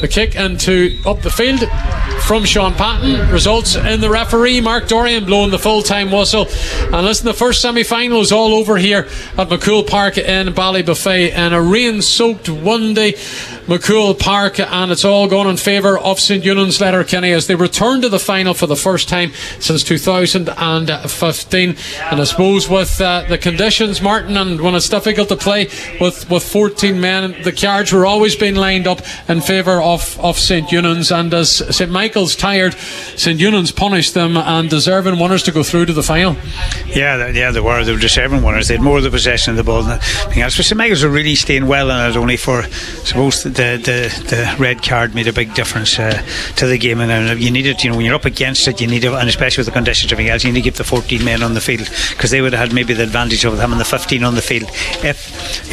The kick into up the field from Sean Patton results in the referee Mark Dorian blowing the full-time whistle. And listen, the first semi-final is all over here at McCool Park in Ballybuffet, and a rain-soaked one-day McCool Park, and it's all gone in favour of St Eunan's Letterkenny as they return to the final for the first time since 2015. And I suppose with the conditions, Martin, and when it's difficult to play with 14 men, the cards were always being lined up in favour of St Eunan's, and as St Michael's tired, St Eunan's punished them and deserving winners to go through to the final. Yeah, they were deserving winners. They had more of the possession of the ball than anything else. But St Michael's were really staying well in it, only for, I suppose, the red card made a big difference to the game. And you needed, when you're up against it, you need to, and especially with the conditions and everything else, you need to keep the 14 men on the field, because they would have had maybe the advantage of having the 15 on the field if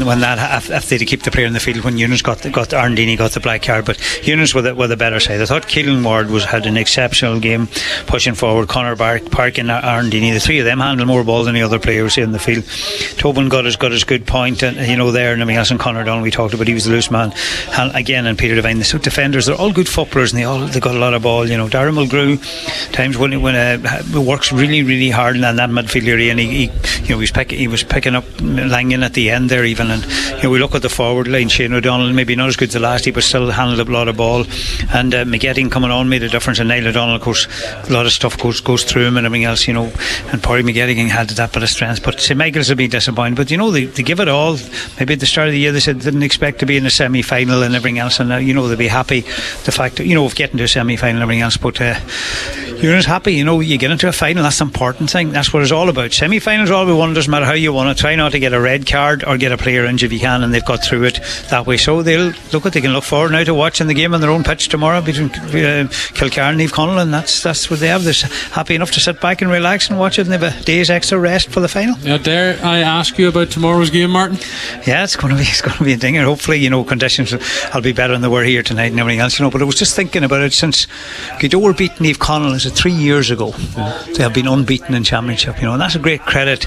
they'd keep the player in the field when Eunice got Arndini got the black card. But Eunice were the better side. I thought Keelan Ward had an exceptional game pushing forward. Connor Park and Arndini, the three of them handled more ball than the other players in the field. Tobin got his good point, and there, and everything else. And Conor Donald, we talked about, he was the loose man again, and Peter Devine, the defenders, they're all good footballers, and they got a lot of ball. Darren Mulgrew times when works really, really hard in that midfield area, and he was picking up Langan at the end there even. And we look at the forward line, Shane O'Donnell, maybe not as good as the last, but still handled a lot of ball, and McGetting coming on made a difference, and Niall O'Donnell, of course, a lot of stuff goes through him and everything else, and Paddy McGetting had that bit of strength. But St Michael's will be disappointed, but they give it all. Maybe at the start of the year they said they didn't expect to be in the semi-final and everything else, and they'll be happy the fact of getting to a semi-final and everything else. But you're just happy, you get into a final. That's the important thing. That's what it's all about. Semi-finals all we want. Doesn't matter how you want it. Try not to get a red card or get a player injured if you can, and they've got through it that way. So they can look forward now to watching the game on their own pitch tomorrow between Kilcar and Niamh Connell, and that's what they have. They're happy enough to sit back and relax and watch it, and they have a day's extra rest for the final. Dare I ask you about tomorrow's game, Martin? Yeah, it's going to be a dinger. Hopefully, conditions will be better than they were here tonight and everything else. But I was just thinking about it, since Gweedore beat Niamh Connell, is it 3 years ago? They have been unbeaten in Championship, and that's a great credit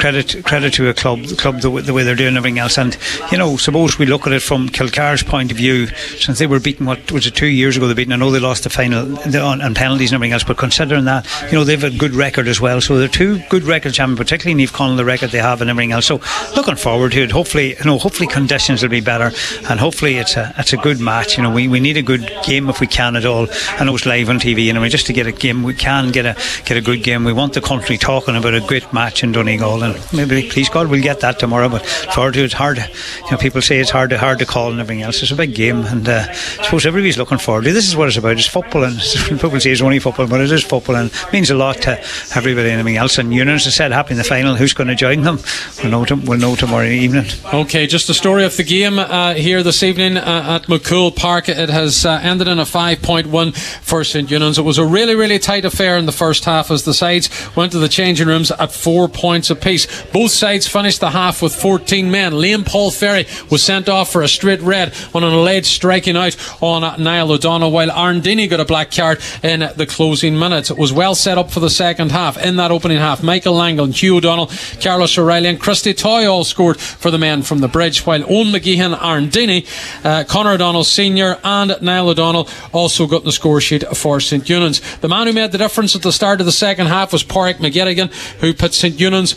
to a club the way they're doing everything else. And suppose we look at it from Kilcar's point of view, since they were beaten, what was it, 2 years ago? I know they lost the final on penalties and everything else, but considering that, they've a good record as well. So they're two good record champions, particularly Niamh Connell, the record they have and everything else. So looking forward to it. Hopefully conditions will be better, and hopefully it's a good match. We need a good game if we can at all. I know it's live on TV, and just to get a game, we can get a good game. We want the country talking about a great match in Donegal, and maybe, please God, we'll get that tomorrow. But forward to it. It's hard. People say it's hard to call and everything else. It's a big game, and I suppose everybody's looking forward to it. This is what it's about. It's football, and people say it's only football, but it is football, and it means a lot to everybody and everything else. And Eunice has said happy in the final. Who's going to join them? We'll know tomorrow evening. Okay, just the story of the game here this evening at McCool Park. It has ended in a 5-point win for St Eunan's. It was a really, really tight affair in the first half as the sides went to the changing rooms at 4 points apiece. Both sides finished the half with 14 men. Liam Paul Ferry was sent off for a straight red on an alleged striking out on Niall O'Donnell, while Arndini got a black card in the closing minutes. It was well set up for the second half. In that opening half, Michael Langle, Hugh O'Donnell, Carlos O'Reilly and Christy Toy all scored for the men from the Bridge, while Owen McGeehan, Arndini, Conor O'Donnell Sr. and Niall O'Donnell also got the score sheet for St Eunan's. The man who made the difference at the start of the second half was Pádraig McGettigan, who put St Eunan's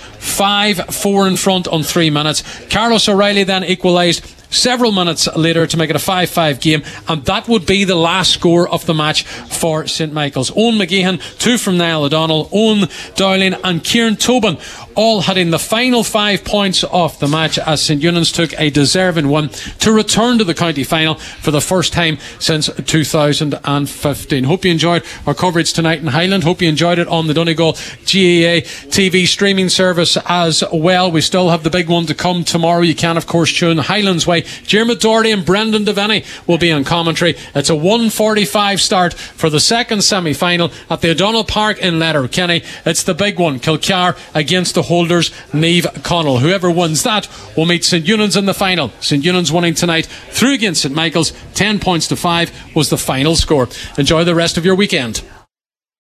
5-4 in front on 3 minutes. Carlos O'Reilly then equalised several minutes later to make it a 5-5 game, and that would be the last score of the match for St Michael's. Owen McGeehan, 2 from Niall O'Donnell, Owen Dowling and Kieran Tobin all hitting the final 5 points of the match as St Eunan's took a deserving win to return to the county final for the first time since 2015. Hope you enjoyed our coverage tonight in Highland. Hope you enjoyed it on the Donegal GAA TV streaming service as well. We still have the big one to come tomorrow. You can of course tune Highlands Way. Diarmuid Doherty and Brendan Devaney will be on commentary. It's a 1:45 start for the second semi-final at the O'Donnell Park in Letterkenny. It's the big one, Kilcar against the holders Niamh Connell. Whoever wins that will meet St Eunan's in the final. St Eunan's winning tonight through against St Michael's 10 points to 5 was the final score. Enjoy the rest of your weekend.